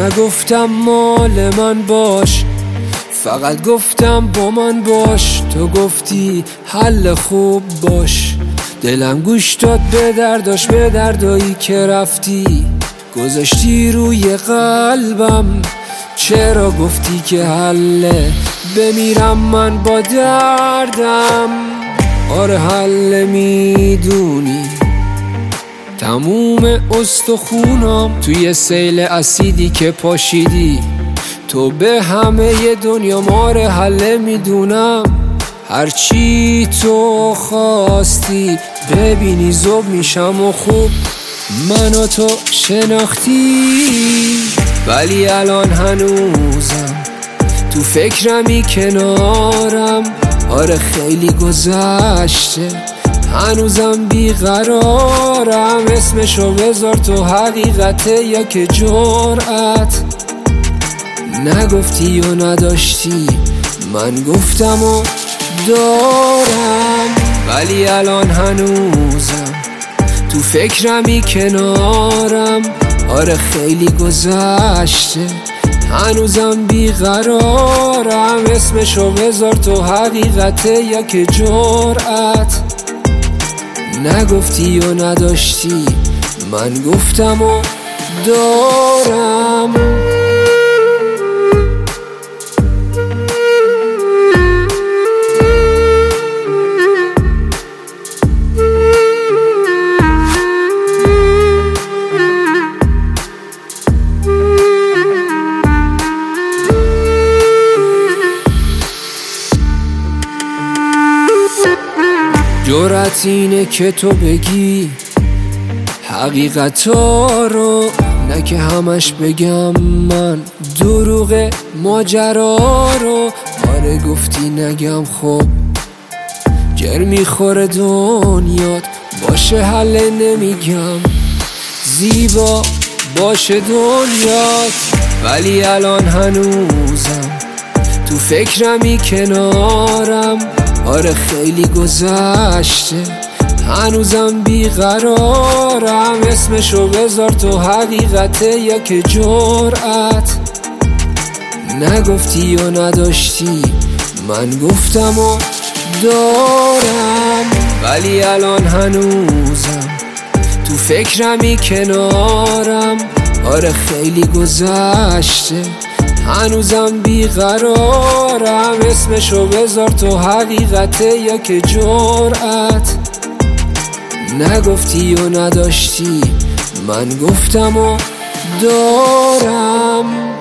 نگفتم مال من باش، فقط گفتم با من باش. تو گفتی حل خوب باش، دلم گوش داد به درداش، به دردایی که رفتی گذاشتی روی قلبم. چرا گفتی که حله بمیرم من با دردم؟ آره حل میدونی تموم استخونام توی سیل اسیدی که پاشیدی. تو به همه دنیا ماره حل میدونم. هرچی تو خواستی ببینی زوب میشم و خوب منو تو شناختی. ولی الان هنوزم تو فکرمی کنارم. آره خیلی گذشته هنوزم بیقرارم. اسمشو بذار تو حقیقته یا که جرأت. نگفتی و نداشتی، من گفتم و دارم. ولی الان هنوزم تو فکرمی کنارم. آره خیلی گذشته هنوزم بیقرارم. اسمشو بذار تو حقیقته یا که جرأت. نگفتی و نداشتی، من گفتم و دارم. جرأت اینه که تو بگی حقیقتا رو، نه که همش بگم من دروغ ماجرا رو. آره گفتی نگم خب گر میخوره دنیات باشه حل نمیگم زیبا باشه دنیات. ولی الان هنوزم تو فکرمی کنارم. آره خیلی گذشته هنوزم بیقرارم. اسمشو بذار تو حقیقته یا که جرأت. نگفتی و نداشتی، من گفتم و دارم. ولی الان هنوزم تو فکرمی کنارم. آره خیلی گذشته هنوزم بیقرارم. اسمشو بذار تو حقیقته یا که جرأت. نگفتی و نداشتی، من گفتم و دارم.